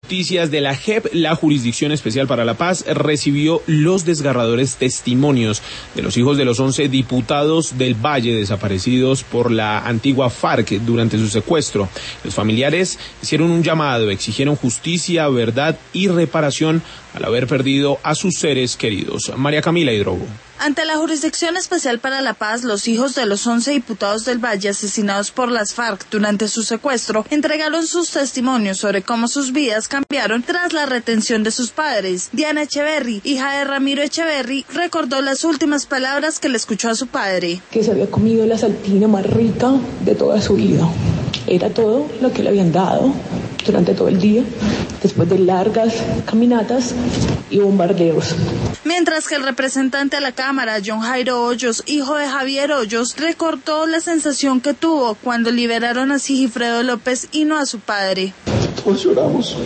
Noticias de la JEP, la Jurisdicción Especial para la Paz, recibió los desgarradores testimonios de los hijos de los 11 diputados del Valle desaparecidos por la antigua FARC durante su secuestro. Los familiares hicieron un llamado, exigieron justicia, verdad y reparación al haber perdido a sus seres queridos. María Camila Hidrobo. Ante la Jurisdicción Especial para la Paz, los hijos de los 11 diputados del Valle asesinados por las FARC durante su secuestro entregaron sus testimonios sobre cómo sus vidas cambiaron tras la retención de sus padres. Diana Echeverry, hija de Ramiro Echeverry, recordó las últimas palabras que le escuchó a su padre. Que se había comido la saltina más rica de toda su vida. Era todo lo que le habían dado durante todo el día, después de largas caminatas y bombardeos. Mientras que el representante de la Cámara, John Jairo Hoyos, hijo de Javier Hoyos, recordó la sensación que tuvo cuando liberaron a Sigifredo López y no a su padre. Todos lloramos,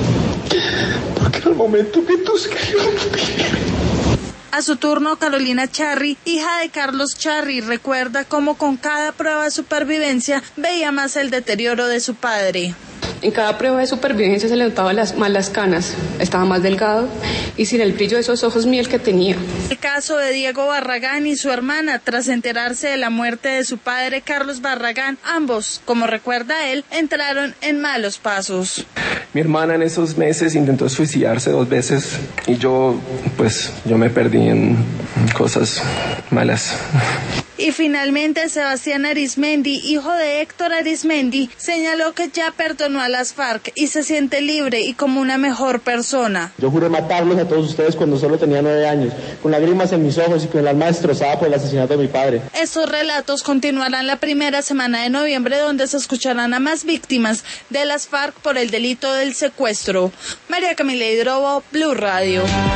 porque era el momento que todos queríamos. A su turno, Carolina Charri, hija de Carlos Charri, recuerda cómo con cada prueba de supervivencia veía más el deterioro de su padre. En cada prueba de supervivencia se le notaban más las canas, estaba más delgado y sin el brillo de esos ojos miel que tenía. El caso de Diego Barragán y su hermana, tras enterarse de la muerte de su padre Carlos Barragán, ambos, como recuerda él, entraron en malos pasos. Mi hermana en esos meses intentó suicidarse 2 veces y yo me perdí en cosas malas. Y finalmente Sebastián Arismendi, hijo de Héctor Arismendi, señaló que ya perdonó a las FARC y se siente libre y como una mejor persona. Yo juré matarlos a todos ustedes cuando solo tenía 9 años, con lágrimas en mis ojos y con el alma destrozada por el asesinato de mi padre. Estos relatos continuarán la primera semana de noviembre, donde se escucharán a más víctimas de las FARC por el delito del secuestro. María Camila Hidrobo, Blue Radio.